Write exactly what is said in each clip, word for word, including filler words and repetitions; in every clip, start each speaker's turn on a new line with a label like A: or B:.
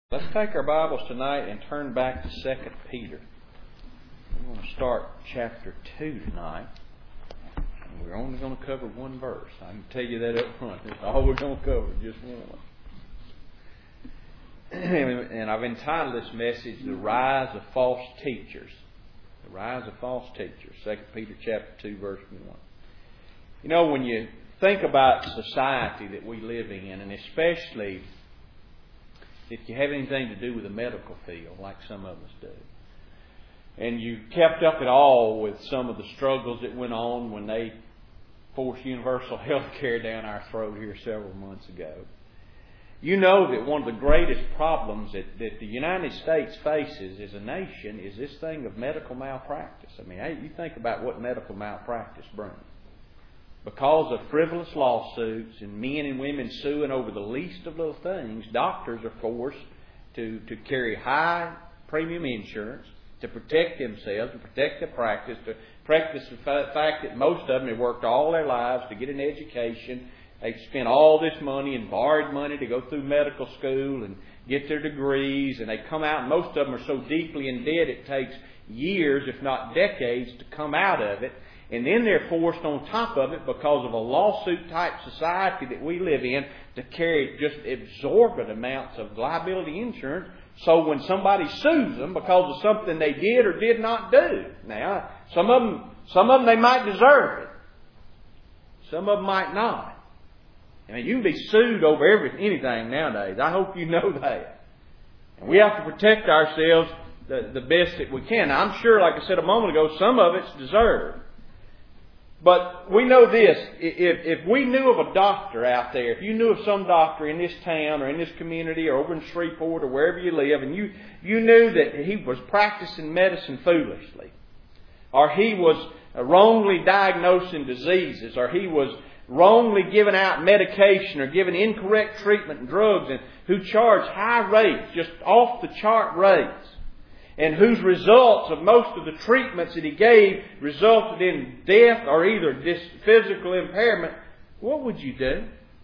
A: Let's take our Bibles tonight and turn back to Second Peter. We're going to start chapter two tonight. And we're only going to cover one verse. I can tell you that up front. That's all we're going to cover, just one. And I've entitled this message, The Rise of False Teachers. The Rise of False Teachers. Second Peter chapter two, verse one. You know, when you think about society that we live in, and especially if you have anything to do with the medical field, like some of us do, and you kept up at all with some of the struggles that went on when they forced universal health care down our throat here several months ago, you know that one of the greatest problems that, that the United States faces as a nation is this thing of medical malpractice. I mean, you think about what medical malpractice brings. Because of frivolous lawsuits and men and women suing over the least of little things, doctors are forced to, to carry high premium insurance to protect themselves, to protect their practice, to practice the fact that most of them have worked all their lives to get an education. They've spent all this money and borrowed money to go through medical school and get their degrees, and they come out, and most of them are so deeply in debt it takes years, if not decades, to come out of it. And then they're forced on top of it, because of a lawsuit-type society that we live in, to carry just exorbitant amounts of liability insurance. So when somebody sues them because of something they did or did not do, now some of them, some of them they might deserve it. Some of them might not. I mean, you can be sued over everything, anything nowadays. I hope you know that. And we have to protect ourselves the, the best that we can. Now, I'm sure, like I said a moment ago, some of it's deserved. But we know this, if, if we knew of a doctor out there, if you knew of some doctor in this town or in this community or over in Shreveport or wherever you live, and you, you knew that he was practicing medicine foolishly, or he was wrongly diagnosing diseases, or he was wrongly giving out medication or giving incorrect treatment and drugs, and who charged high rates, just off the chart rates, and whose results of most of the treatments that he gave resulted in death or either dis- physical impairment, what would you do?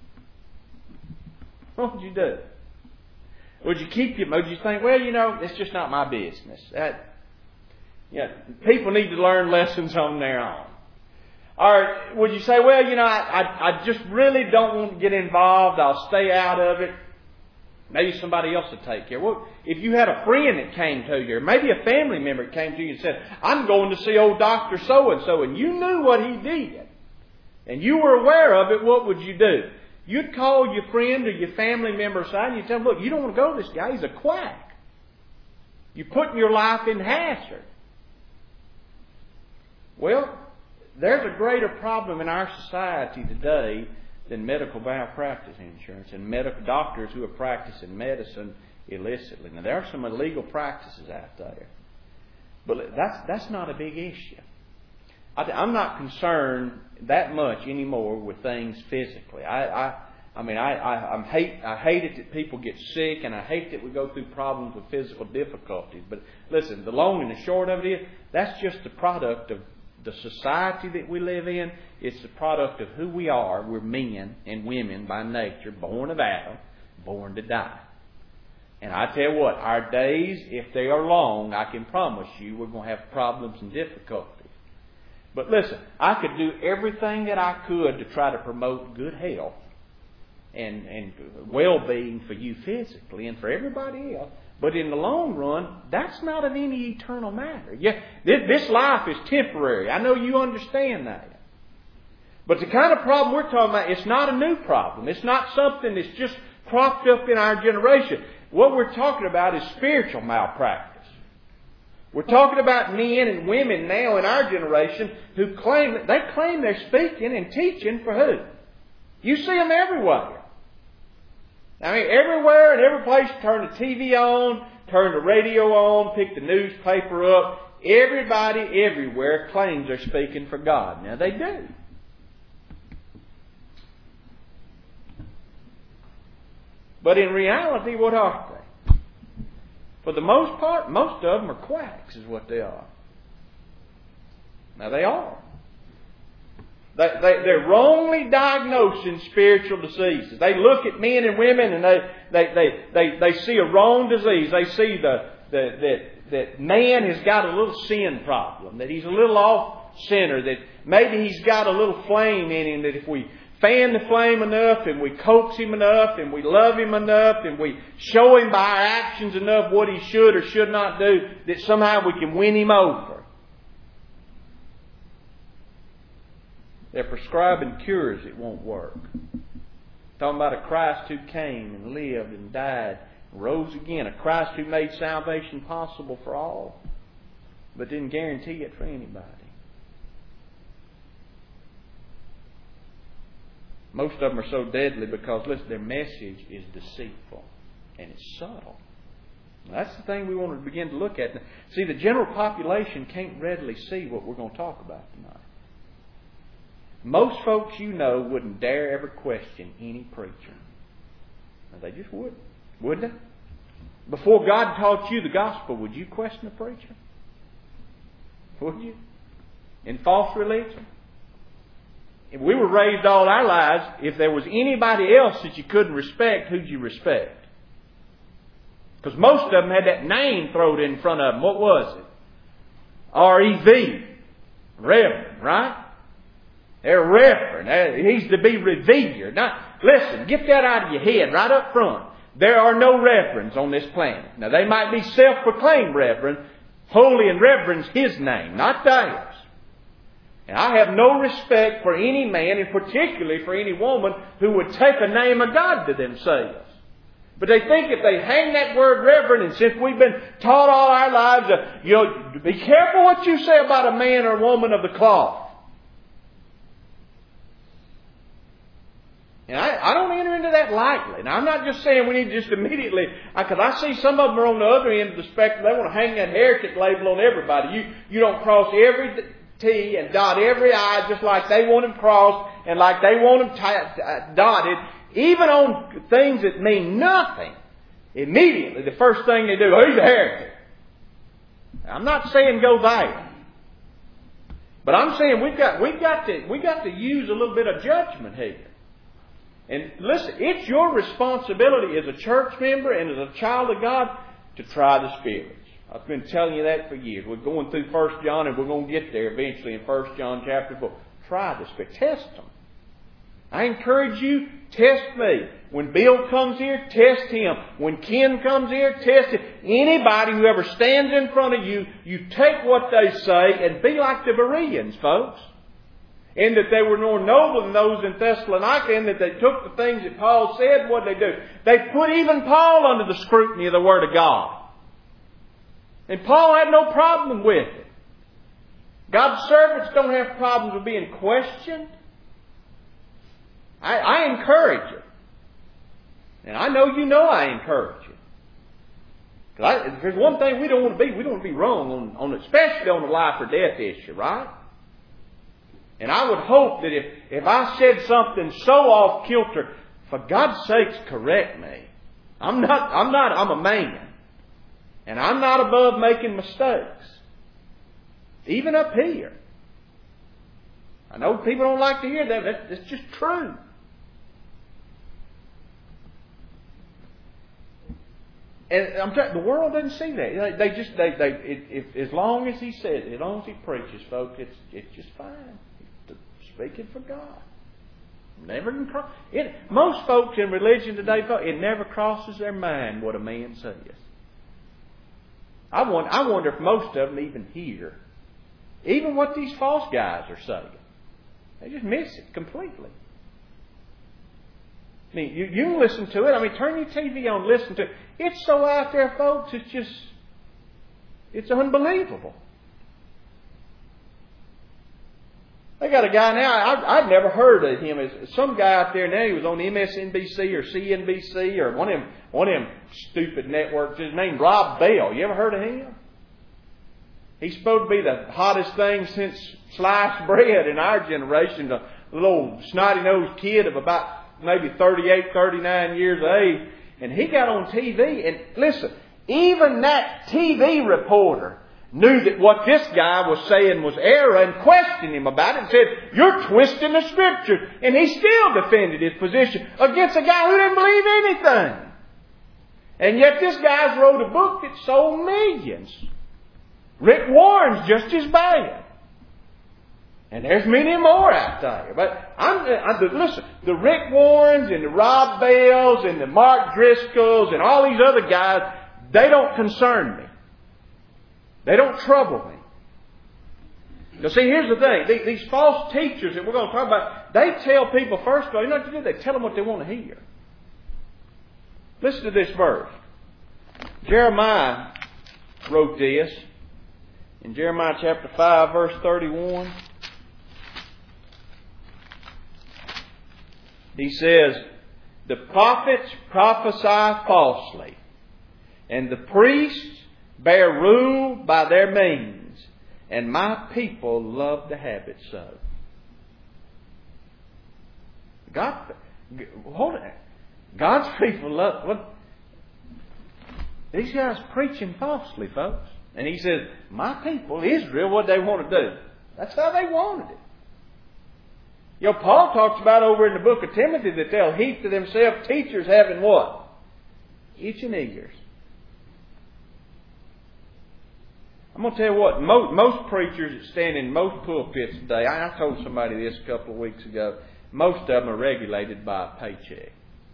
A: What would you do? Would you keep your... Would you think, well, you know, it's just not my business. That, yeah, people need to learn lessons on their own. Or would you say, well, you know, I, I, I just really don't want to get involved. I'll stay out of it. Maybe somebody else will take care. Well, if you had a friend that came to you, or maybe a family member that came to you and said, I'm going to see old Doctor So-and-so, and you knew what he did, and you were aware of it, what would you do? You'd call your friend or your family member aside and you'd tell them, look, you don't want to go to this guy. He's a quack. You're putting your life in hazard. Well, there's a greater problem in our society today than medical malpractice insurance and medical doctors who are practicing medicine illicitly. Now, there are some illegal practices out there, but that's that's not a big issue. I, I'm not concerned that much anymore with things physically. I, I, I mean, I, I, I'm hate I hate it that people get sick, and I hate that we go through problems with physical difficulties. But listen, the long and the short of it is that's just the product of the society that we live in. It's the product of who we are. We're men and women by nature, born of Adam, born to die. And I tell you what, our days, if they are long, I can promise you we're going to have problems and difficulties. But listen, I could do everything that I could to try to promote good health and, and well-being for you physically and for everybody else. But in the long run, that's not of any eternal matter. Yeah, this life is temporary. I know you understand that. But the kind of problem we're talking about, it's not a new problem. It's not something that's just cropped up in our generation. What we're talking about is spiritual malpractice. We're talking about men and women now in our generation who claim, they claim they're speaking and teaching for who? You see them everywhere. I mean, everywhere and every place you turn the T V on, turn the radio on, pick the newspaper up, everybody everywhere claims they're speaking for God. Now, they do. But in reality, what are they? For the most part, most of them are quacks, is what they are. Now, they are. They, they, they're wrongly diagnosing spiritual diseases. They look at men and women and they, they, they, they, they see a wrong disease. They see the, the, that, that man has got a little sin problem, that he's a little off center, that maybe he's got a little flame in him, that if we fan the flame enough and we coax him enough and we love him enough and we show him by our actions enough what he should or should not do, that somehow we can win him over. They're prescribing cures that won't work. Talking about a Christ who came and lived and died and rose again. A Christ who made salvation possible for all, but didn't guarantee it for anybody. Most of them are so deadly because, listen, their message is deceitful and it's subtle. Now, that's the thing we want to begin to look at. Now, see, the general population can't readily see what we're going to talk about tonight. Most folks you know wouldn't dare ever question any preacher. Now, they just wouldn't. Wouldn't they? Before God taught you the gospel, would you question a preacher? Would you? In false religion? If we were raised all our lives, if there was anybody else that you couldn't respect, who'd you respect? Because most of them had that name thrown in front of them. What was it? R E V. Reverend, right? They're reverend. He's to be revered. Now, listen, get that out of your head right up front. There are no reverends on this planet. Now, they might be self-proclaimed reverend. Holy and reverend's His name, not theirs. And I have no respect for any man, and particularly for any woman, who would take a name of God to themselves. But they think if they hang that word reverend, and since we've been taught all our lives, uh, you know, be careful what you say about a man or woman of the cloth. And I, I don't enter into that lightly. Now, I'm not just saying we need to just immediately, because I see some of them are on the other end of the spectrum. They want to hang that heretic label on everybody. You, you don't cross every T and dot every I just like they want them crossed and like they want them t- t- dotted. Even on things that mean nothing. Immediately, the first thing they do, oh, he's a heretic. I'm not saying go there. But I'm saying we've got, we've got to, we've got to use a little bit of judgment here. And listen, it's your responsibility as a church member and as a child of God to try the spirits. I've been telling you that for years. We're going through First John and we're going to get there eventually in First John chapter four. Try the spirits. Test them. I encourage you, test me. When Bill comes here, test him. When Ken comes here, test him. Anybody who ever stands in front of you, you take what they say and be like the Bereans, folks. In that they were more noble than those in Thessalonica, in that they took the things that Paul said. What did they do? They put even Paul under the scrutiny of the Word of God. And Paul had no problem with it. God's servants don't have problems with being questioned. I, I encourage you. And I know you know I encourage you. Because if there's one thing we don't want to be, we don't want to be wrong, on, on especially on the life or death issue, right? And I would hope that if, if I said something so off kilter, for God's sakes, correct me. I'm not, I'm not, I'm a man. And I'm not above making mistakes. Even up here. I know people don't like to hear that. That's, that's just true. And I'm telling you, the world doesn't see that. They, they just, they, they, if, if, as long as he says, as long as he preaches, folks, it's, it's just fine. Speaking for God. Never can cross. It, most folks in religion today, it never crosses their mind what a man says. I wonder, I wonder if most of them even hear, even what these false guys are saying. They just miss it completely. I mean, you, you can listen to it. I mean, turn your T V on, listen to it. It's so out there, folks. It's just, it's unbelievable. They got a guy now, I, I've never heard of him. It's some guy out there now, he was on M S N B C or C N B C or one of them, one of them stupid networks. His name Rob Bell. You ever heard of him? He's supposed to be the hottest thing since sliced bread in our generation. A little snotty-nosed kid of about maybe thirty-eight, thirty-nine years of age. And he got on T V. And listen, even that T V reporter knew that what this guy was saying was error and questioned him about it and said, "You're twisting the Scriptures." And he still defended his position against a guy who didn't believe anything. And yet this guy's wrote a book that sold millions. Rick Warren's just as bad. And there's many more out there. But I'm, I, listen, the Rick Warrens and the Rob Bells and the Mark Driscolls and all these other guys, they don't concern me. They don't trouble me. Now see, here's the thing. These, these false teachers that we're going to talk about, they tell people, first of all, you know what they do? They tell them what they want to hear. Listen to this verse. Jeremiah wrote this in Jeremiah chapter five, verse thirty-one. He says, "The prophets prophesy falsely, and the priests bear rule by their means, and my people love to have it so." God, hold it. God's people love. What? These guys preaching falsely, folks. And He says, "My people, Israel, what they want to do." That's how they wanted it. You know, Paul talks about over in the book of Timothy that they'll heap to themselves teachers having what? Itching ears. I'm going to tell you what, most, most preachers that stand in most pulpits today, I, I told somebody this a couple of weeks ago, most of them are regulated by a paycheck.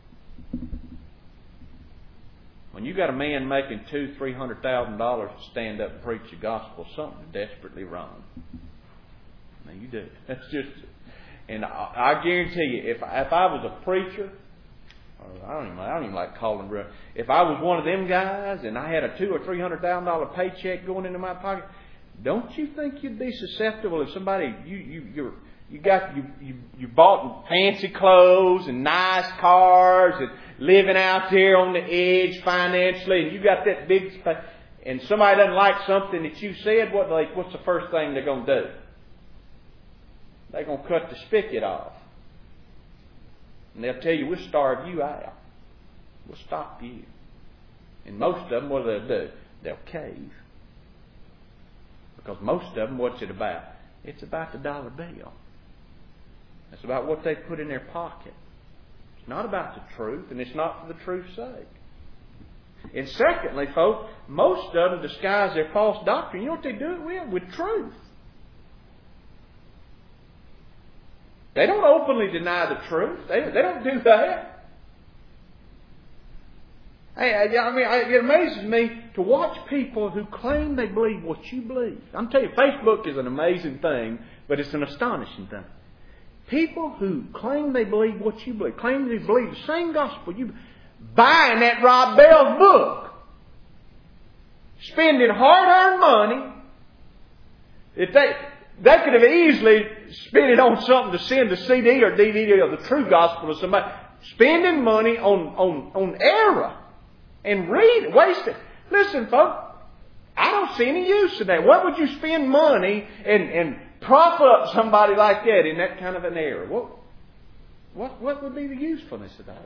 A: When you got a man making two, three hundred thousand dollars to stand up and preach the gospel, something's desperately wrong. Now you do. That's just, and I, I guarantee you, if if I was a preacher, or I don't even I don't even like calling them. If I was one of them guys and I had a two or three hundred thousand dollar paycheck going into my pocket, don't you think you'd be susceptible if somebody you you you're You got you, you you bought fancy clothes and nice cars and living out there on the edge financially, and you got that big space, and somebody doesn't like something that you said. What like what's the first thing they're going to do? They're going to cut the spigot off, and they'll tell you, "We'll starve you out. We'll stop you." And most of them, what do they do? They'll cave, because most of them, what's it about? It's about the dollar bill. It's about what they put in their pocket. It's not about the truth, and it's not for the truth's sake. And secondly, folks, most of them disguise their false doctrine. You know what they do it with? With truth. They don't openly deny the truth. They, they don't do that. Hey, I mean, it amazes me to watch people who claim they believe what you believe. I'm telling you, Facebook is an amazing thing, but it's an astonishing thing. People who claim they believe what you believe, claim they believe the same gospel you buying that Rob Bell's book, spending hard-earned money. If they they could have easily spent it on something to send a C D or D V D of the true gospel to somebody, spending money on on on error and read waste it. Listen, folks, I don't see any use in that. What would you spend money and and prop up somebody like that in that kind of an error? What, what, what would be the usefulness of that?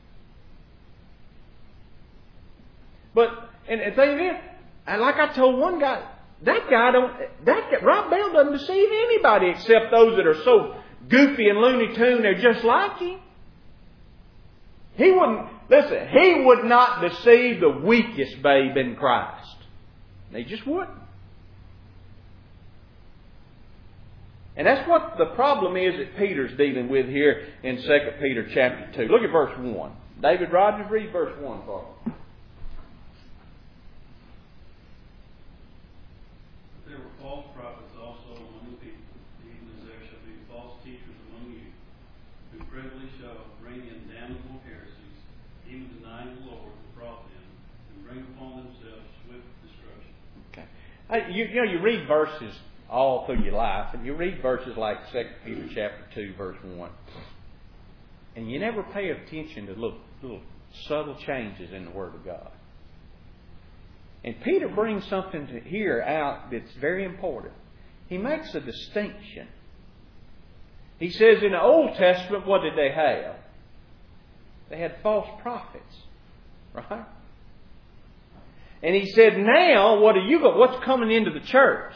A: But, and the thing is, and like I told one guy, that guy don't, that guy, Rob Bell doesn't deceive anybody except those that are so goofy and Looney Tune, they're just like him. He wouldn't, listen, he would not deceive the weakest babe in Christ. He just wouldn't. And that's what the problem is that Peter's dealing with here in Second Peter chapter two. Look at verse one. David Rogers, read verse one for me.
B: There were false prophets also among the people, even as there shall be false teachers among you, who privily shall bring in damnable heresies, even denying the Lord who brought them, and bring upon themselves swift destruction.
A: Okay. Hey, you, you know, you read verses all through your life, and you read verses like Second Peter chapter two, verse one, and you never pay attention to little, little subtle changes in the Word of God. And Peter brings something to here out that's very important. He makes a distinction. He says in the Old Testament, what did they have? They had false prophets, right? And He said, now, what are you going, what's coming into the church?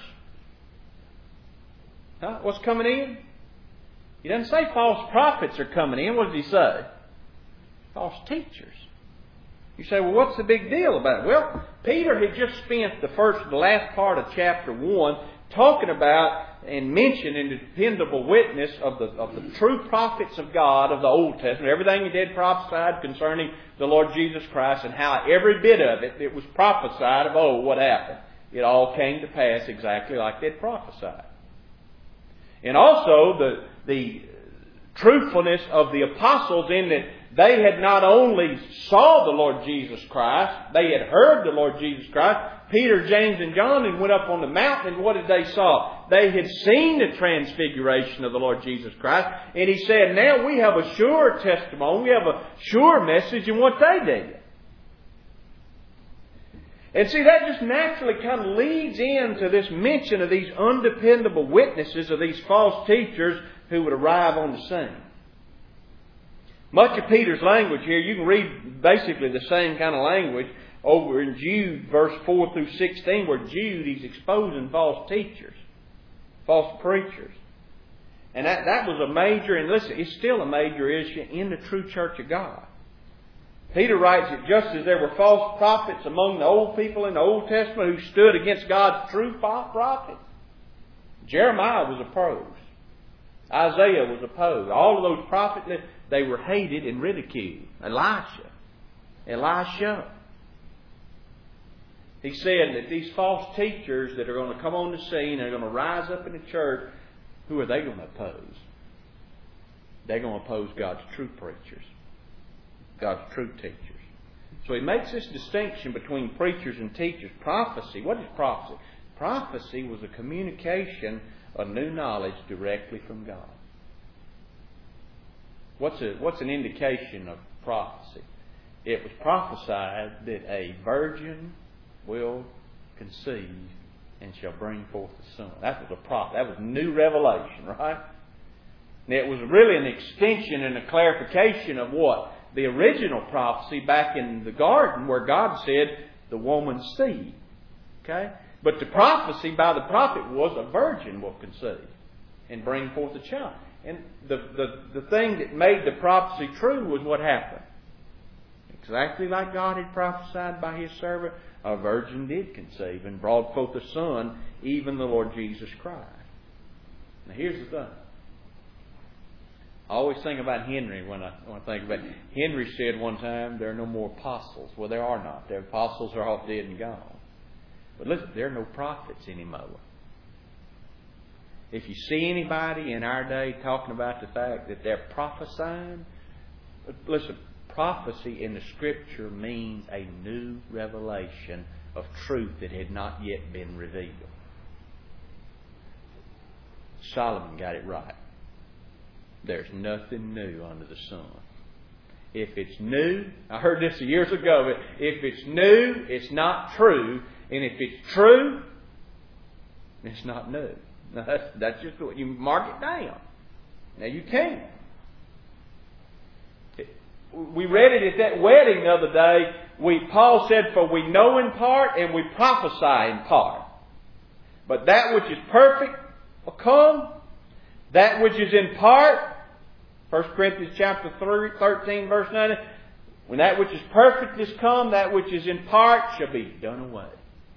A: Huh? What's coming in? He doesn't say false prophets are coming in. What does He say? False teachers. You say, well, what's the big deal about it? Well, Peter had just spent the first, the last part of chapter one talking about and mentioning the dependable witness of the of the true prophets of God of the Old Testament, everything He had prophesied concerning the Lord Jesus Christ, and how every bit of it, it was prophesied of old what happened. It all came to pass exactly like they'd prophesied. And also the the truthfulness of the apostles in that they had not only saw the Lord Jesus Christ, they had heard the Lord Jesus Christ. Peter, James, and John and went up on the mountain, and what did they saw? They had seen the transfiguration of the Lord Jesus Christ. And He said, now we have a sure testimony, we have a sure message in what they did. And see, that just naturally kind of leads into this mention of these undependable witnesses, of these false teachers who would arrive on the scene. Much of Peter's language here, you can read basically the same kind of language over in Jude, verse four through sixteen, where Jude, he's exposing false teachers, false preachers. And that, that was a major, and listen, it's still a major issue in the true church of God. Peter writes that just as there were false prophets among the old people in the Old Testament who stood against God's true prophet, Jeremiah was opposed. Isaiah was opposed. All of those prophets, they were hated and ridiculed. Elisha. Elisha. He said that these false teachers that are going to come on the scene, are going to rise up in the church, who are they going to oppose? They're going to oppose God's true preachers. God's true teachers. So he makes this distinction between preachers and teachers. Prophecy. What is prophecy? Prophecy was a communication of new knowledge directly from God. What's a what's an indication of prophecy? It was prophesied that a virgin will conceive and shall bring forth a son. That was a prophet. That was new revelation, right? And it was really an extension and a clarification of what? The original prophecy back in the garden where God said the woman's seed. Okay? But the prophecy by the prophet was a virgin will conceive and bring forth a child. And the, the, the thing that made the prophecy true was what happened. Exactly like God had prophesied by His servant, a virgin did conceive and brought forth a son, even the Lord Jesus Christ. Now here's the thing. I always think about Henry when I, when I think about it. Henry said one time, there are no more apostles. Well, there are not. The apostles are all dead and gone. But listen, there are no prophets anymore. If you see anybody in our day talking about the fact that they're prophesying, listen, prophecy in the Scripture means a new revelation of truth that had not yet been revealed. Solomon got it right. There's nothing new under the sun. If it's new, I heard this years ago, but if it's new, it's not true. And if it's true, it's not new. Now that's, that's just what you mark it down. Now you can't. We read it at that wedding the other day. We Paul said, for we know in part and we prophesy in part. But that which is perfect will come. That which is in part, First Corinthians chapter thirteen, verse nine, when that which is perfect is come, that which is in part shall be done away.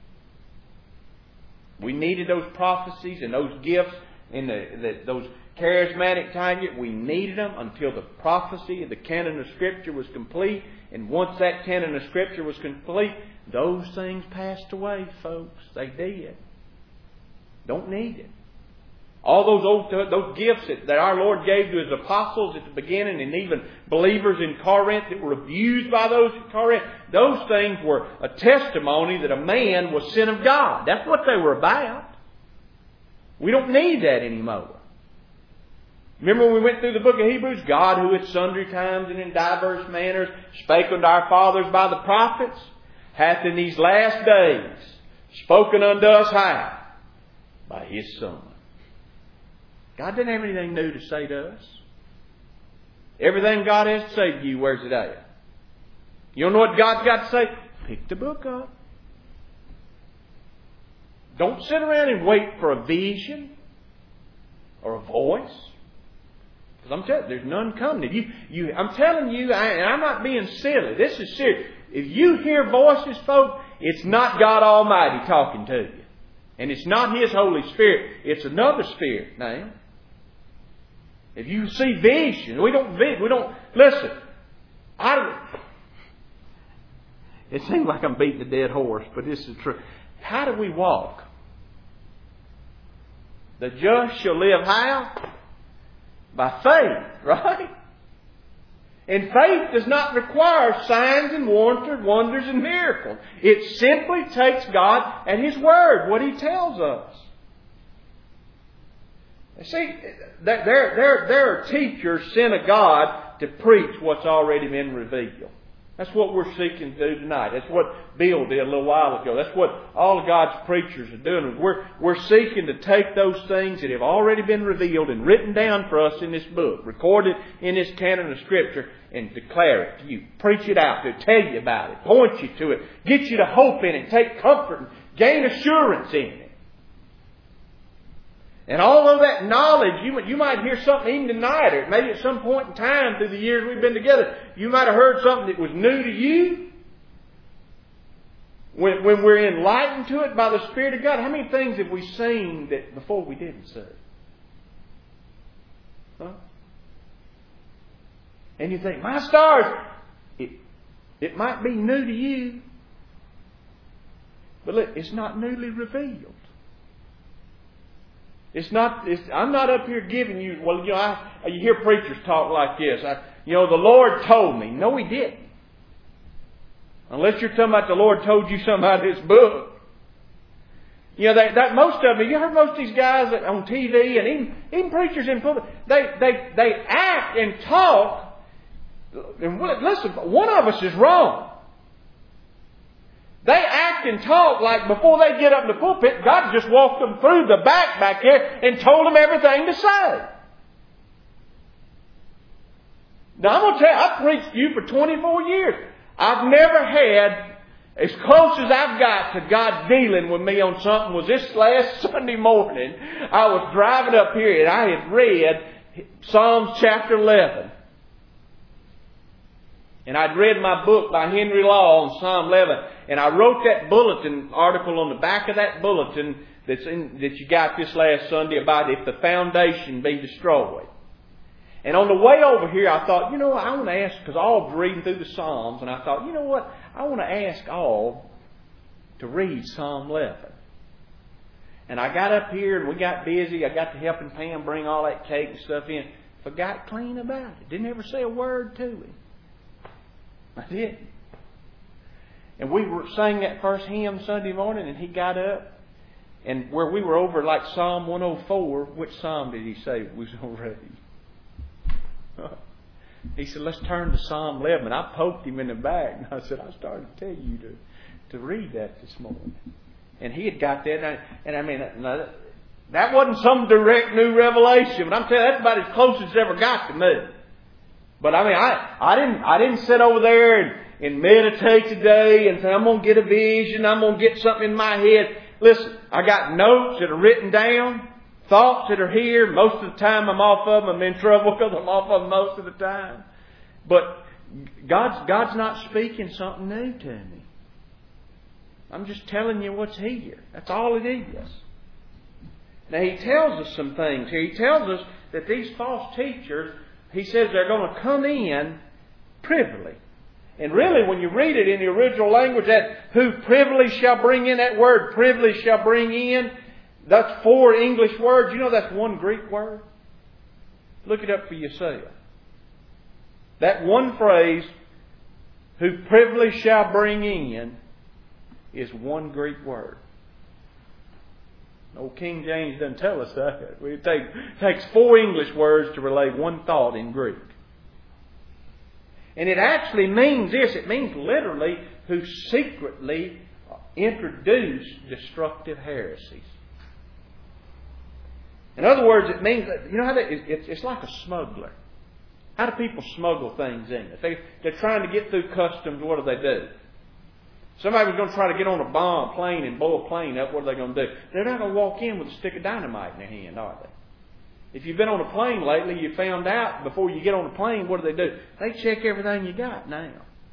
A: We needed those prophecies and those gifts in the, the those charismatic times. We needed them until the prophecy of the canon of Scripture was complete. And once that canon of Scripture was complete, those things passed away, folks. They did. Don't need it. All those old those gifts that, that our Lord gave to His apostles at the beginning, and even believers in Corinth that were abused by those in Corinth, those things were a testimony that a man was sent of God. That's what they were about. We don't need that anymore. Remember when we went through the book of Hebrews? God, who at sundry times and in diverse manners spake unto our fathers by the prophets, hath in these last days spoken unto us how? By His Son. God doesn't have anything new to say to us. Everything God has to say to you, where's it at? You don't know what God's got to say? Pick the book up. Don't sit around and wait for a vision or a voice. Because I'm telling you, there's none coming. If you, you, I'm telling you, I, and I'm not being silly. This is serious. If you hear voices, folks, it's not God Almighty talking to you. And it's not His Holy Spirit. It's another spirit now. If you see vision, we don't, we don't, listen, I don't, it seems like I'm beating a dead horse, but this is true. How do we walk? The just shall live how? By faith, right? And faith does not require signs and wonders, wonders and miracles. It simply takes God at His Word, what He tells us. See, there, there, there are teachers sent of God to preach what's already been revealed. That's what we're seeking to do tonight. That's what Bill did a little while ago. That's what all of God's preachers are doing. We're, we're seeking to take those things that have already been revealed and written down for us in this book, recorded in this canon of Scripture, and declare it to you. Preach it out to you, tell you about it, point you to it, get you to hope in it, take comfort and gain assurance in it. And all of that knowledge, you, you might hear something even tonight, or maybe at some point in time through the years we've been together, you might have heard something that was new to you. When, when we're enlightened to it by the Spirit of God, how many things have we seen that before we didn't see? Huh? And you think, my stars, it, it might be new to you, but look, it's not newly revealed. It's not. It's, I'm not up here giving you. Well, you know, I, you hear preachers talk like this. I, you know, the Lord told me. No, He didn't. Unless you're talking about the Lord told you something out of His book. You know, they, that most of them. You heard most of these guys that, on T V and even even preachers in public. They they they act and talk. And listen, one of us is wrong. They act and talk like before they get up in the pulpit, God just walked them through the back back here and told them everything to say. Now I'm going to tell you, I've preached to you for twenty-four years. I've never had, as close as I've got to God dealing with me on something was this last Sunday morning. I was driving up here and I had read Psalms chapter eleven. And I'd read my book by Henry Law on Psalm eleven. And I wrote that bulletin article on the back of that bulletin that's in, that you got this last Sunday about if the foundation be destroyed. And on the way over here, I thought, you know, I want to ask, because All's reading through the Psalms, and I thought, you know what, I want to ask All to read Psalm eleven. And I got up here and we got busy. I got to helping Pam bring all that cake and stuff in. Forgot clean about it. Didn't ever say a word to him. I didn't. And we were sang that first hymn Sunday morning, and he got up. And where we were over like Psalm one oh four, which psalm did he say was already? He said, let's turn to Psalm eleven. And I poked him in the back. And I said, I started to tell you to, to read that this morning. And he had got that. And I, and I mean, that, that wasn't some direct new revelation. But I'm telling you, that's about as close as it's ever got to me. But I mean, I, I didn't I didn't sit over there and, and meditate today and say, I'm going to get a vision. I'm going to get something in my head. Listen, I got notes that are written down. Thoughts that are here. Most of the time I'm off of them. I'm in trouble because I'm off of them most of the time. But God's, God's not speaking something new to me. I'm just telling you what's here. That's all it is. Now He tells us some things here. He tells us that these false teachers, He says they're going to come in privily. And really, when you read it in the original language, that who privily shall bring in, that word privily shall bring in, that's four English words. You know that's one Greek word? Look it up for yourself. That one phrase, who privily shall bring in, is one Greek word. Old King James doesn't tell us that. It takes four English words to relay one thought in Greek. And it actually means this. It means literally who secretly introduce destructive heresies. In other words, it means that, you know how that, it's like a smuggler. How do people smuggle things in? If they, they're trying to get through customs, what do they do? Somebody was going to try to get on a bomb plane and blow a plane up. What are they going to do? They're not going to walk in with a stick of dynamite in their hand, are they? If you've been on a plane lately, you found out before you get on the plane, what do they do? They check everything you got now.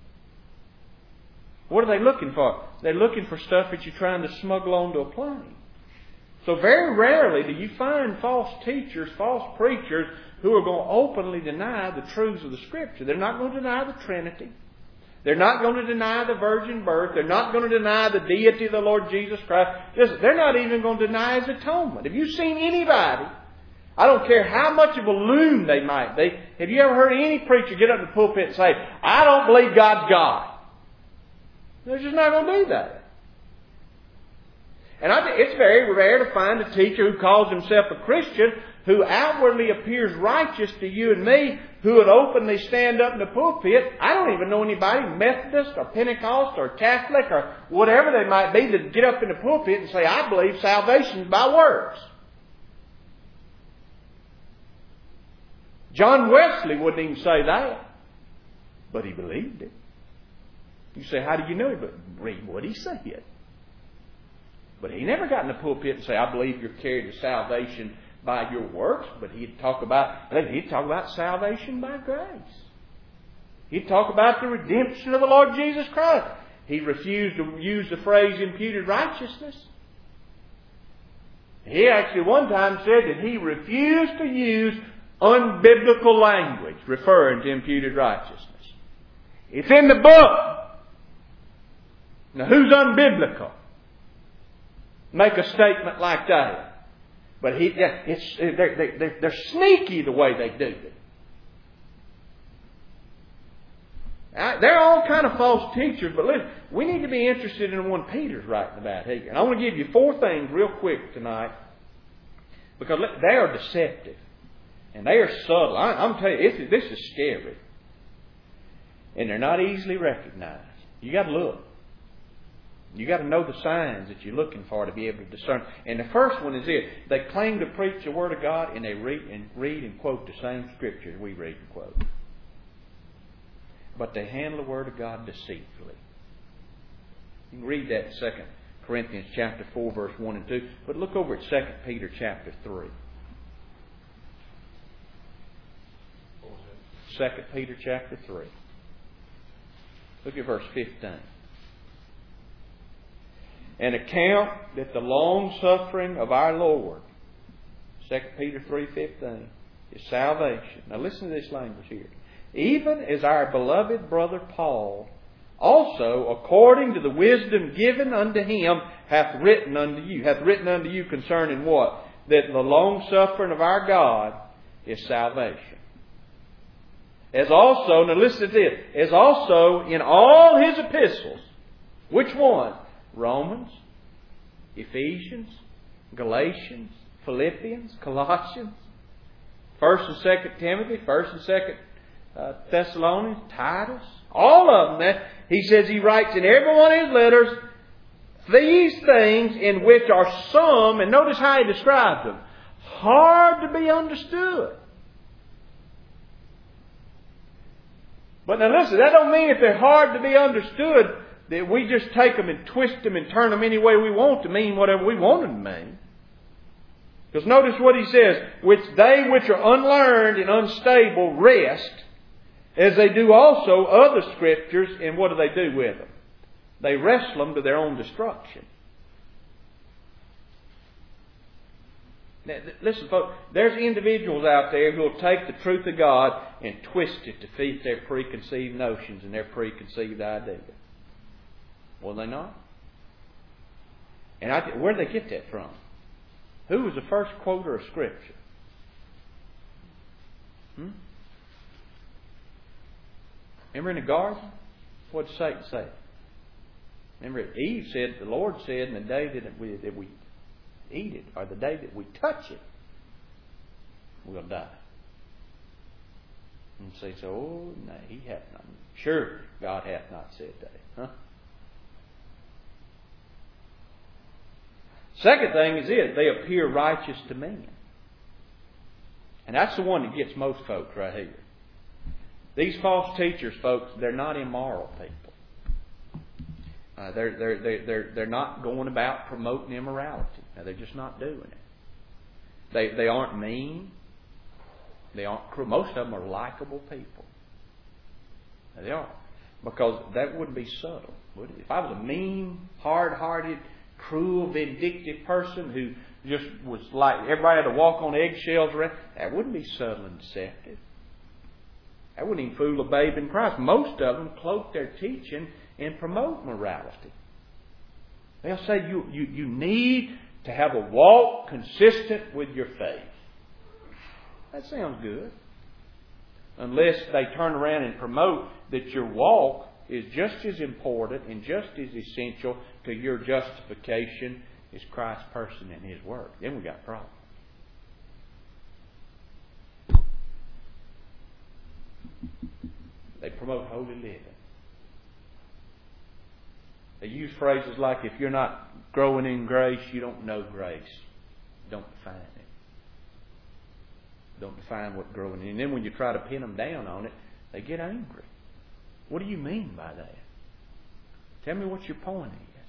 A: What are they looking for? They're looking for stuff that you're trying to smuggle onto a plane. So very rarely do you find false teachers, false preachers who are going to openly deny the truths of the Scripture. They're not going to deny the Trinity. They're not going to deny the virgin birth. They're not going to deny the deity of the Lord Jesus Christ. Listen, they're not even going to deny His atonement. Have you seen anybody, I don't care how much of a loon they might be, have you ever heard any preacher get up in the pulpit and say, I don't believe God's God? They're just not going to do that. And I think it's very rare to find a teacher who calls himself a Christian who outwardly appears righteous to you and me, who would openly stand up in the pulpit. I don't even know anybody, Methodist or Pentecost or Catholic or whatever they might be, that get up in the pulpit and say, I believe salvation is by works. John Wesley wouldn't even say that, but he believed it. You say, how do you know it? But read what he said. But he never got in the pulpit and say, I believe you're carried to salvation by your works. But he'd talk about, he'd talk about salvation by grace. He'd talk about the redemption of the Lord Jesus Christ. He refused to use the phrase imputed righteousness. He actually one time said that he refused to use unbiblical language referring to imputed righteousness. It's in the book. Now, who's unbiblical? Make a statement like that. But he, it's, they're, they're, they're sneaky the way they do it. There are all kind of false teachers, but listen, we need to be interested in what Peter's writing about here. And I want to give you four things real quick tonight, because they are deceptive. And they are subtle. I, I'm telling you, this is scary. And they're not easily recognized. You got to look. You got to know the signs that you're looking for to be able to discern. And the first one is this: they claim to preach the Word of God, and they read and read and quote the same Scriptures we read and quote. But they handle the Word of God deceitfully. You can read that in Second Corinthians chapter four, verse one and two. But look over at Second Peter chapter three. Second Peter chapter three. Look at verse fifteen. And account that the long suffering of our Lord, Second Peter three fifteen, is salvation. Now listen to this language here. Even as our beloved brother Paul also, according to the wisdom given unto him, hath written unto you. Hath written unto you concerning what? That the long suffering of our God is salvation. As also, now listen to this, as also in all his epistles. Which one? Romans, Ephesians, Galatians, Philippians, Colossians, First and Second Timothy, First and Second uh, Thessalonians, Titus, all of them. He says he writes in every one of his letters these things, in which are some, and notice how he describes them, hard to be understood. But now listen, that don't mean if they're hard to be understood that we just take them and twist them and turn them any way we want to mean whatever we want them to mean. Because notice what he says, which they which are unlearned and unstable rest, as they do also other Scriptures, and what do they do with them? They wrestle them to their own destruction. Now, listen, folks, there's individuals out there who will take the truth of God and twist it to fit their preconceived notions and their preconceived ideas. Will they not? And I, where did they get that from? Who was the first quoter of Scripture? Hmm? Remember in the garden? What did Satan say? Remember, Eve said, the Lord said, in the day that we, that we eat it, or the day that we touch it, we'll die. And say, so, oh, no, he hath not. Sure, God hath not said that. Huh? Second thing is this, they appear righteous to men. And that's the one that gets most folks right here. These false teachers, folks, they're not immoral people. Uh, they're, they're, they're, they're, they're not going about promoting immorality. Now, they're just not doing it. They, they aren't mean. They aren't cruel. Most of them are likable people. Now, they are. Because that wouldn't be subtle, would it? If I was a mean, hard-hearted, cruel, vindictive person who just was like everybody had to walk on eggshells around, that wouldn't be subtle and deceptive. That wouldn't even fool a babe in Christ. Most of them cloak their teaching and promote morality. They'll say you, you, you need to have a walk consistent with your faith. That sounds good. Unless they turn around and promote that your walk is just as important and just as essential to your justification as Christ's person and His work. Then we got a problem. They promote holy living. They use phrases like, if you're not growing in grace, you don't know grace. Don't define it. Don't define what growing in. And then when you try to pin them down on it, they get angry. What do you mean by that? Tell me what your point is.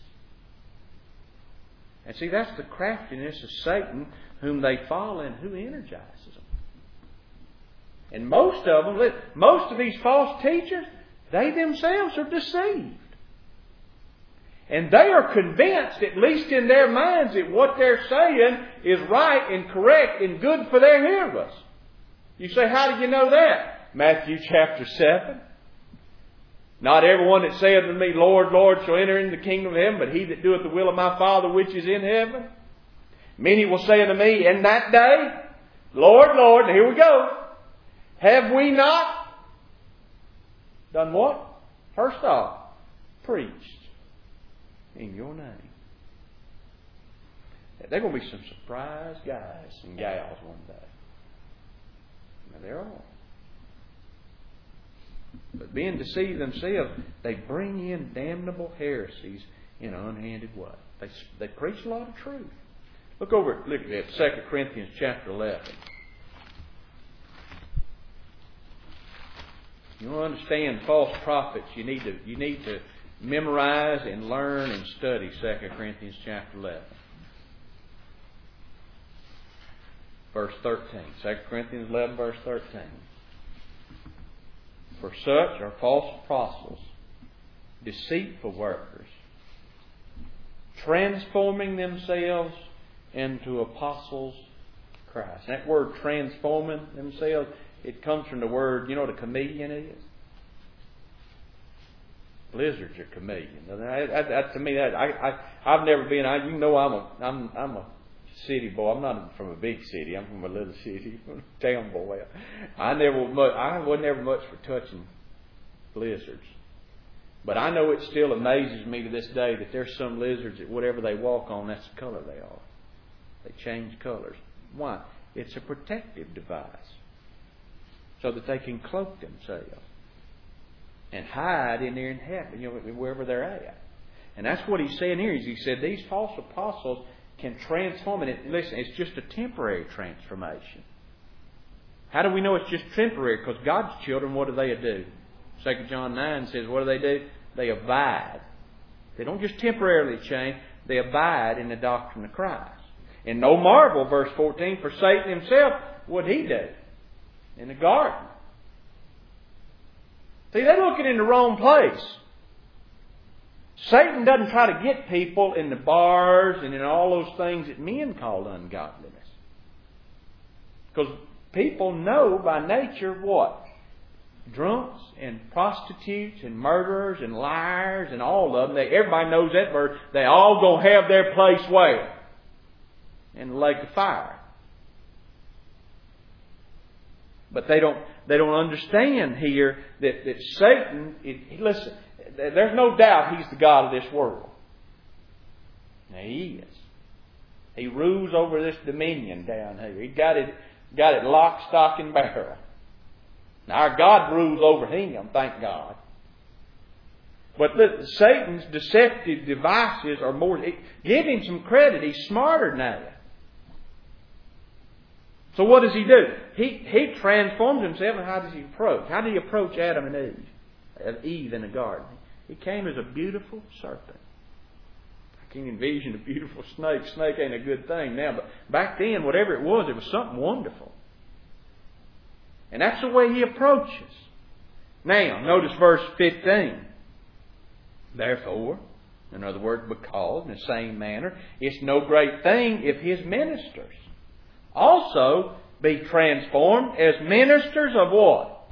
A: And see, that's the craftiness of Satan, whom they follow and who energizes them. And most of them, most of these false teachers, they themselves are deceived. And they are convinced, at least in their minds, that what they're saying is right and correct and good for their hearers. You say, how do you know that? Matthew chapter seven. Not everyone that saith unto me, Lord, Lord, shall enter into the kingdom of heaven, but he that doeth the will of my Father which is in heaven. Many will say unto me in that day, Lord, Lord, and here we go. Have we not done what? First off, preached in your name. They're going to be some surprise guys and gals one day. Now they're all. But being deceived themselves, they bring in damnable heresies in an unhanded way. They, they preach a lot of truth. Look over, look at Second Corinthians chapter eleven. You want to understand false prophets, you need to you need to memorize and learn and study Second Corinthians chapter eleven. Verse thirteen. Second Corinthians eleven, verse thirteen. For such are false apostles, deceitful workers, transforming themselves into apostles of Christ. That word transforming themselves, it comes from the word, you know what a chameleon is? Lizards are chameleons. That, that, to me, that I, I, I've never been. I, you know, I'm a, I'm, I'm a city boy. I'm not from a big city. I'm from a little city, town boy. I never, I was never much for touching lizards, but I know it still amazes me to this day that there's some lizards that whatever they walk on, that's the color they are. They change colors. Why? It's a protective device, so that they can cloak themselves and hide in their inhabitants, you know, wherever they're at. And that's what he's saying here. Is he said these false apostles can transform it. Listen, it's just a temporary transformation. How do we know it's just temporary? Because God's children, what do they do? Second John nine says, what do they do? They abide. They don't just temporarily change. They abide in the doctrine of Christ. And no marvel, verse fourteen, for Satan himself, what did he do? In the garden. See, they're looking in the wrong place. Satan doesn't try to get people in the bars and in all those things that men call ungodliness. Because people know by nature what? Drunks and prostitutes and murderers and liars and all of them. They, everybody knows that verse. They all go have their place where? In the lake of fire. But they don't they don't understand here that, that Satan, it, listen, there's no doubt he's the God of this world. Now he is. He rules over this dominion down here. He got it, got it lock, stock, and barrel. Now our God rules over him, thank God. But look, Satan's deceptive devices are more. Give him some credit. He's smarter than that. So what does he do? He he transforms himself, and how does he approach? How did he approach Adam and Eve? Eve in the garden. He came as a beautiful serpent. I can envision a beautiful snake. Snake ain't a good thing now, but back then, whatever it was, it was something wonderful. And that's the way He approaches. Now, notice verse fifteen. Therefore, in other words, because, in the same manner, it's no great thing if His ministers also be transformed as ministers of what?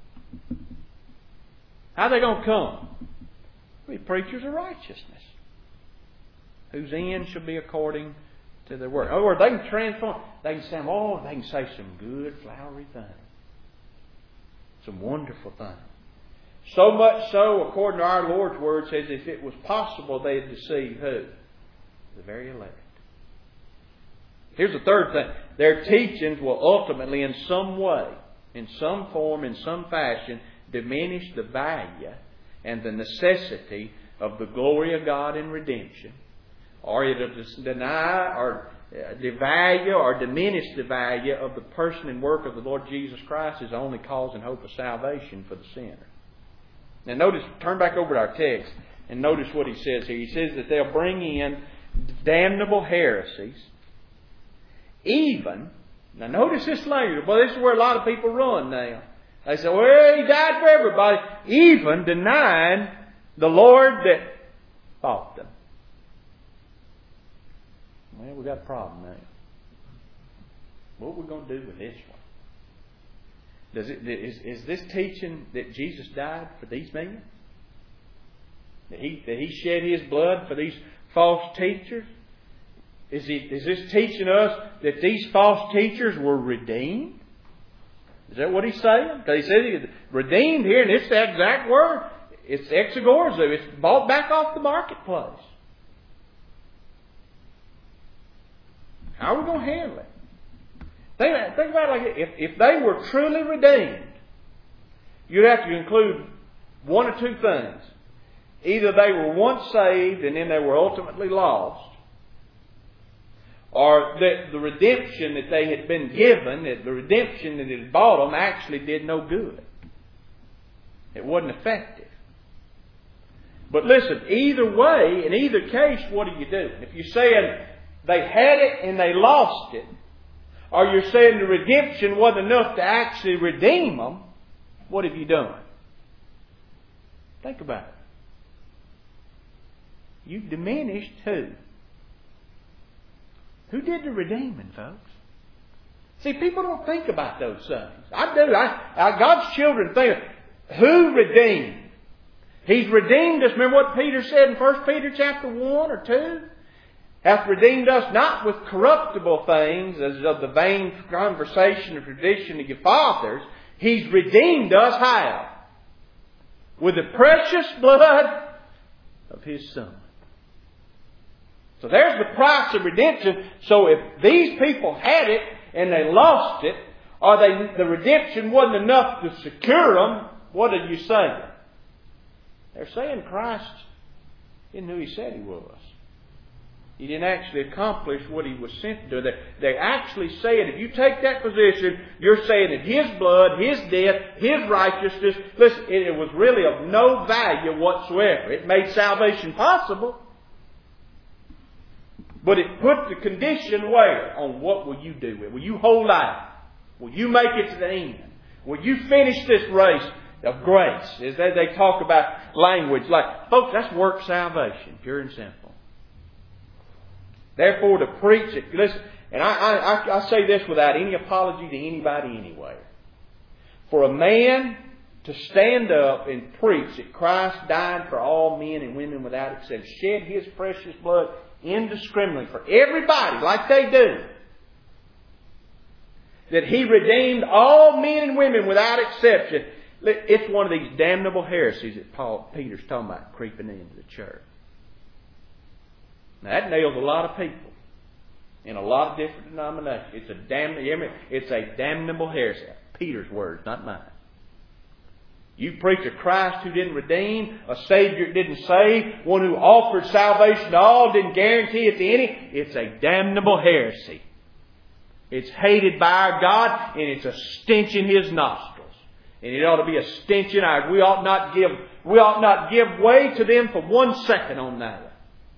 A: How are they going to come? Be preachers of righteousness, whose end shall be according to their work. In other words, they can transform. They can say, oh, they can say some good, flowery things. Some wonderful things. So much so, according to our Lord's word, says if it was possible, they'd deceive who? The very elect. Here's the third thing. Their teachings will ultimately, in some way, in some form, in some fashion, diminish the value and the necessity of the glory of God in redemption. Or it'll deny or devalue or diminish the value of the person and work of the Lord Jesus Christ as the only cause and hope of salvation for the sinner. Now notice, turn back over to our text and notice what he says here. He says that they'll bring in damnable heresies, even, now notice this language, well, this is where a lot of people run now. They say, well, He died for everybody, even denying the Lord that bought them. Well, we've got a problem now. What are we going to do with this one? Does it, is, is this teaching that Jesus died for these men? That he, that he shed His blood for these false teachers? Is, he, is this teaching us that these false teachers were redeemed? Is that what he's saying? Because he says he's redeemed here, and it's the exact word. It's exegorzo. It's bought back off the marketplace. How are we going to handle it? Think, think about it like this. If, if they were truly redeemed, you'd have to include one or two things. Either they were once saved and then they were ultimately lost, or that the redemption that they had been given, that the redemption that had bought them actually did no good. It wasn't effective. But listen, either way, in either case, what do you do? If you're saying they had it and they lost it, or you're saying the redemption wasn't enough to actually redeem them, what have you done? Think about it. You've diminished who? Who did the redeeming, folks? See, people don't think about those things. I do. I, I, God's children think, who redeemed? He's redeemed us. Remember what Peter said in First Peter chapter one or two? Hath redeemed us not with corruptible things, as of the vain conversation or tradition of your fathers. He's redeemed us how? With the precious blood of His Son. So there's the price of redemption. So if these people had it and they lost it, or they, the redemption wasn't enough to secure them, what are you saying? They're saying Christ isn't who He said He was. He didn't actually accomplish what He was sent to do. They, they're actually saying, if you take that position, you're saying that His blood, His death, His righteousness, listen, it, it was really of no value whatsoever. It made salvation possible. But it put the condition where? On what will you do with it? Will you hold out? Will you make it to the end? Will you finish this race of grace? As they, they talk about language like, folks, that's work salvation, pure and simple. Therefore, to preach it, listen, and I, I, I say this without any apology to anybody anywhere. For a man to stand up and preach that Christ died for all men and women without exception, shed His precious blood indiscriminately for everybody, like they do, that He redeemed all men and women without exception. It's one of these damnable heresies that Paul Peter's talking about creeping into the church. Now that nails a lot of people in a lot of different denominations. It's a damn, it's a damnable heresy. Peter's words, not mine. You preach a Christ who didn't redeem, a Savior who didn't save, one who offered salvation to all, didn't guarantee it to any. It's a damnable heresy. It's hated by our God, and it's a stench in His nostrils. And it ought to be a stench in ours. We ought not give, we ought not give way to them for one second on that.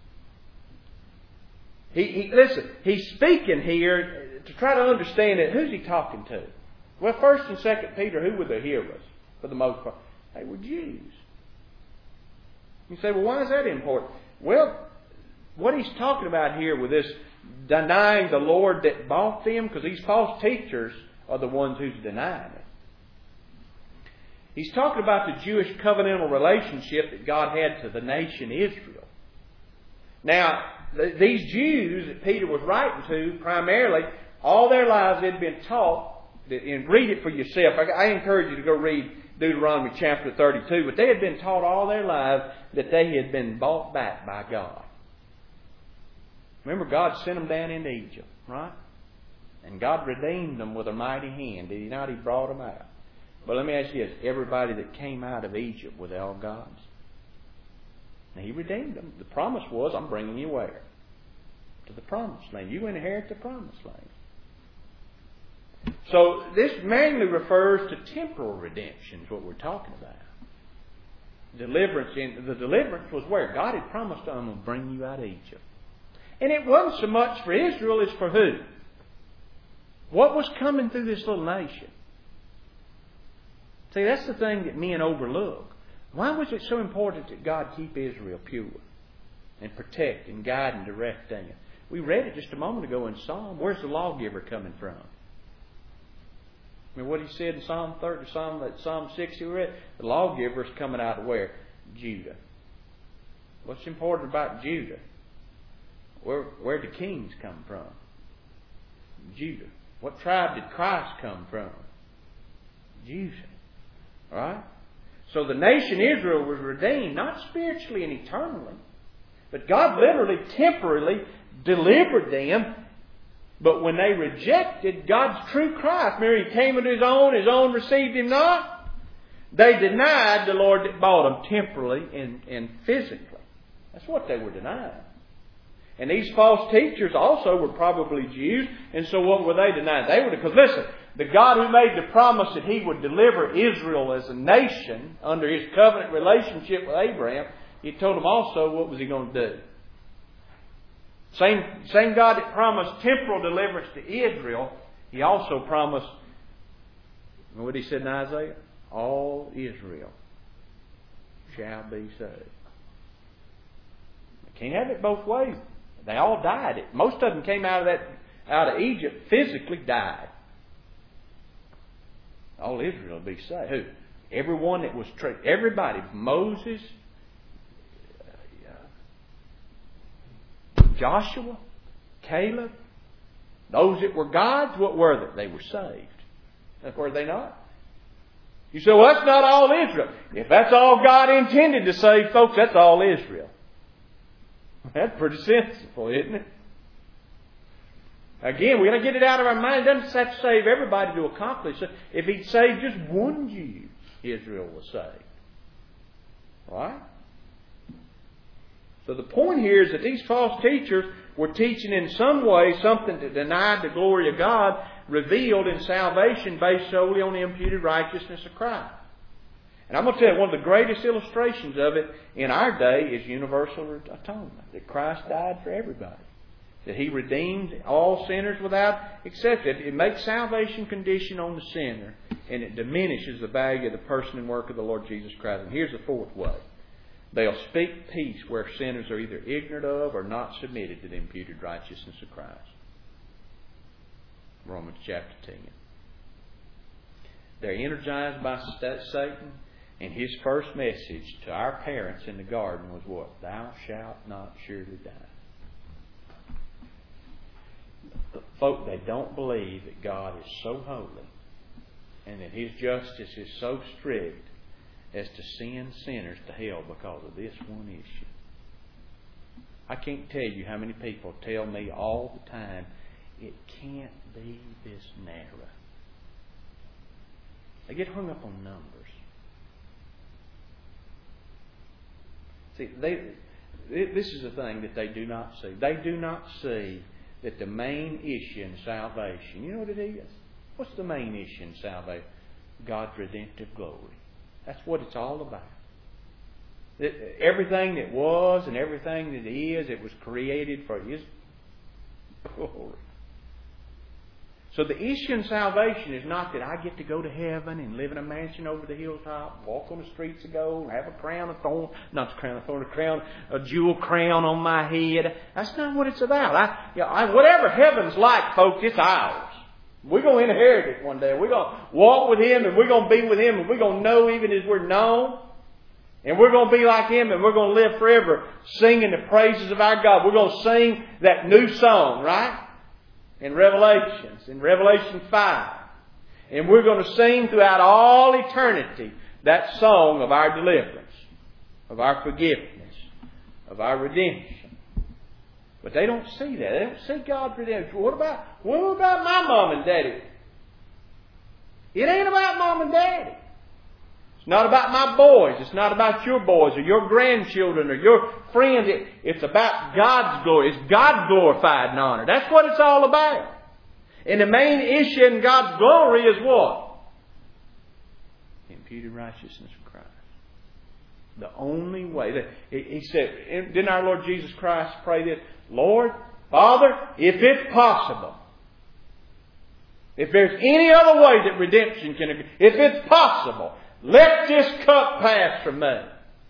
A: He, he, listen, he's speaking here to try to understand it. Who's he talking to? Well, First and Second Peter, who were the hearers for the most part? They were Jews. You say, well, why is that important? Well, what he's talking about here with this denying the Lord that bought them, because these false teachers are the ones who's denying it. He's talking about the Jewish covenantal relationship that God had to the nation Israel. Now, th- these Jews that Peter was writing to, primarily, all their lives they'd been taught, that, and read it for yourself. I, I encourage you to go read Deuteronomy chapter thirty-two. But they had been taught all their lives that they had been bought back by God. Remember, God sent them down into Egypt, right? And God redeemed them with a mighty hand. Did He not? He brought them out. But let me ask you this. Everybody that came out of Egypt, were they all God's? And He redeemed them. The promise was, I'm bringing you where? To the promised land. You inherit the promised land. So this mainly refers to temporal redemption, is what we're talking about. Deliverance. In, the deliverance was where? God had promised them, I'm going to bring you out of Egypt. And it wasn't so much for Israel as for who? What was coming through this little nation? See, that's the thing that men overlook. Why was it so important that God keep Israel pure and protect and guide and direct them? We read it just a moment ago in Psalm. Where's the lawgiver coming from? I mean, what he said in Psalm thirty, Psalm Psalm sixty, we read, the lawgiver is coming out of where? Judah. What's important about Judah? Where where did kings come from? Judah. What tribe did Christ come from? Judah. Right? So the nation Israel was redeemed, not spiritually and eternally, but God literally, temporarily delivered them. But when they rejected God's true Christ, remember He came into His own, His own received Him not. They denied the Lord that bought them temporally and, and physically. That's what they were denying. And these false teachers also were probably Jews. And so what were they denying? They were, because listen, the God who made the promise that He would deliver Israel as a nation under His covenant relationship with Abraham, He told them also what was He going to do. Same, same God that promised temporal deliverance to Israel, He also promised, what He said in Isaiah? All Israel shall be saved. You can't have it both ways. They all died. Most of them came out of that, out of Egypt, physically died. All Israel will be saved. Who? Everyone that was tra- everybody. Moses, uh, Joshua, Caleb, those that were God's, what were they? They were saved. Were they not? You say, well, that's not all Israel. If that's all God intended to save, folks, that's all Israel. That's pretty sensible, isn't it? Again, we're going to get it out of our mind. It doesn't have to save everybody to accomplish it. If He'd saved just one Jew, Israel was saved. Right? So the point here is that these false teachers were teaching in some way something that denied the glory of God revealed in salvation based solely on the imputed righteousness of Christ. And I'm going to tell you, one of the greatest illustrations of it in our day is universal atonement. That Christ died for everybody. That He redeemed all sinners without exception. It makes salvation conditioned on the sinner. And it diminishes the value of the person and work of the Lord Jesus Christ. And here's the fourth way. They'll speak peace where sinners are either ignorant of or not submitted to the imputed righteousness of Christ. Romans chapter ten. They're energized by Satan. And his first message to our parents in the garden was what? Thou shalt not surely die. Folk, they don't believe that God is so holy and that His justice is so strict as to send sinners to hell because of this one issue. I can't tell you how many people tell me all the time, it can't be this narrow. They get hung up on numbers. See, they, this is the thing that they do not see. They do not see that the main issue in salvation, you know what it is? What's the main issue in salvation? God's redemptive glory. That's what it's all about. Everything that was and everything that is, it was created for His glory. So the issue in salvation is not that I get to go to heaven and live in a mansion over the hilltop, walk on the streets of gold, have a crown of thorn, not a crown of thorn, a crown, a jewel crown on my head. That's not what it's about. I, you know, I, whatever heaven's like, folks, it's ours. We're going to inherit it one day. We're going to walk with Him and we're going to be with Him and we're going to know even as we're known. And we're going to be like Him and we're going to live forever singing the praises of our God. We're going to sing that new song, right? In Revelations, in Revelation five. And we're going to sing throughout all eternity that song of our deliverance, of our forgiveness, of our redemption. But they don't see that. They don't see God's redemption. What about, what about my mom and daddy? It ain't about mom and daddy. It's not about my boys. It's not about your boys or your grandchildren or your friends. It, it's about God's glory. It's God glorified and honored. That's what it's all about. And the main issue in God's glory is what? The imputed righteousness of Christ. The only way. That, he said, didn't our Lord Jesus Christ pray this? Lord, Father, if it's possible, if there's any other way that redemption can occur, if it's possible, let this cup pass from me.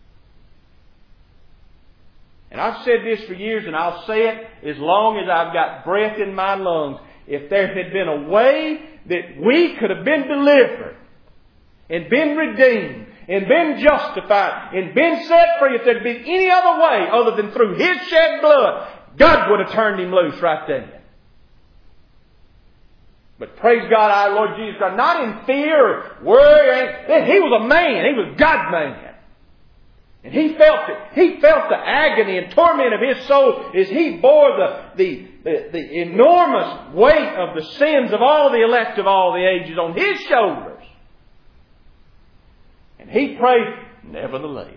A: And I've said this for years and I'll say it as long as I've got breath in my lungs. If there had been a way that we could have been delivered and been redeemed and been justified and been set free, if there had been any other way other than through His shed blood, God would have turned Him loose right there. But praise God, our Lord Jesus Christ, not in fear or worry. He was a man. He was God-man. And He felt it. He felt the agony and torment of His soul as He bore the, the, the, the enormous weight of the sins of all the elect of all the ages on His shoulders. And He prayed, nevertheless,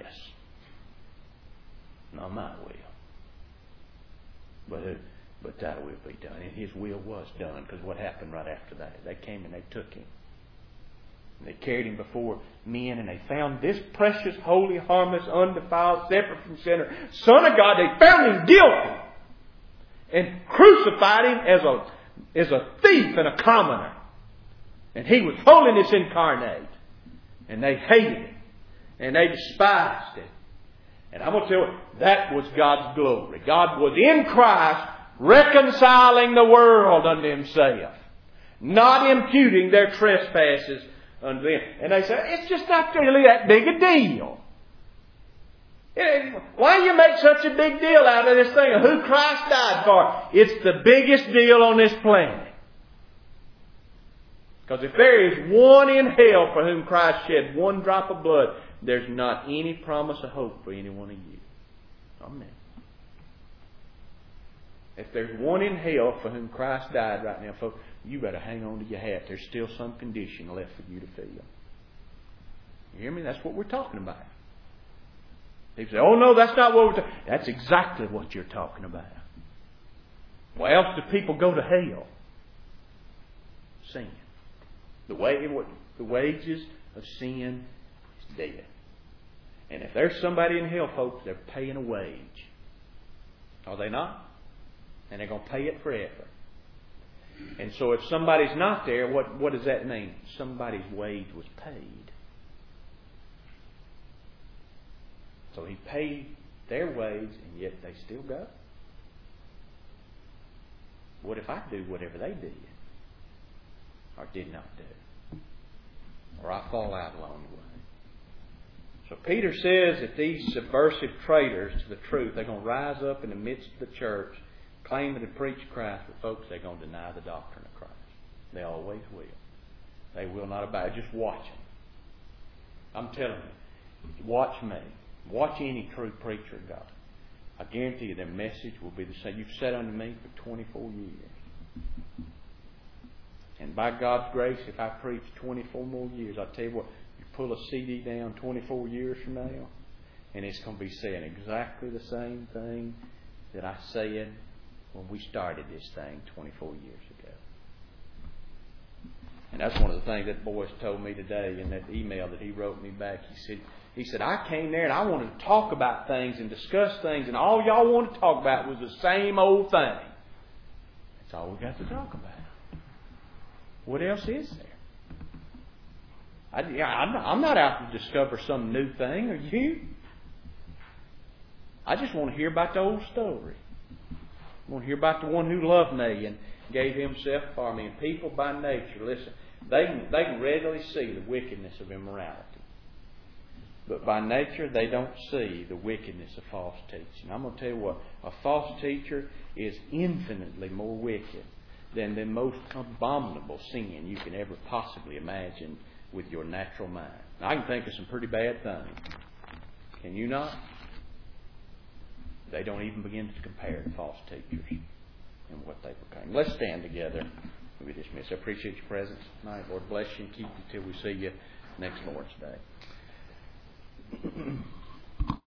A: not my will, but it, But Thy will be done. And His will was done. Because what happened right after that? They came and they took Him. And they carried Him before men. And they found this precious, holy, harmless, undefiled, separate from sinner Son of God. They found Him guilty. And crucified Him as a, as a thief and a commoner. And He was holiness incarnate. And they hated Him. And they despised Him. And I'm going to tell you, that was God's glory. God was in Christ, reconciling the world unto Himself, not imputing their trespasses unto them. And they say, it's just not really that big a deal. Why do you make such a big deal out of this thing of who Christ died for? It's the biggest deal on this planet. Because if there is one in hell for whom Christ shed one drop of blood, there's not any promise of hope for any one of you. Amen. If there's one in hell for whom Christ died right now, folks, you better hang on to your hat. There's still some condition left for you to fill. You hear me? That's what we're talking about. People say, oh no, that's not what we're talking about. That's exactly what you're talking about. Why else do people go to hell? Sin. The way, the wages of sin is death. And if there's somebody in hell, folks, they're paying a wage. Are they not? And they're going to pay it forever. And so if somebody's not there, what, what does that mean? Somebody's wage was paid. So He paid their wage, and yet they still go. What if I do whatever they did? Or did not do? Or I fall out along the way? So Peter says that these subversive traitors to the truth, they're going to rise up in the midst of the church, claiming to preach Christ, but folks, they're going to deny the doctrine of Christ. They always will. They will not abide. Just watch them. I'm telling you, watch me. Watch any true preacher of God. I guarantee you their message will be the same. You've sat under me for twenty-four years. And by God's grace, if I preach twenty-four more years, I'll tell you what, you pull a C D down twenty-four years from now, and it's going to be saying exactly the same thing that I said when we started this thing twenty-four years ago. And that's one of the things that boy told me today in that email that he wrote me back. He said, he said, I came there and I wanted to talk about things and discuss things, and all y'all wanted to talk about was the same old thing. That's all we got to talk about. What else is there? I, I'm, not, I'm not out to discover some new thing, are you? I just want to hear about the old story. I want to hear about the one who loved me and gave himself for me. And people by nature, listen, they can, they can readily see the wickedness of immorality. But by nature, they don't see the wickedness of false teaching. I'm going to tell you what, a false teacher is infinitely more wicked than the most abominable sin you can ever possibly imagine with your natural mind. Now, I can think of some pretty bad things. Can you not? They don't even begin to compare to false teachers and what they proclaim. Let's stand together and be dismissed. I appreciate your presence tonight. Lord bless you and keep you till we see you next Lord's Day.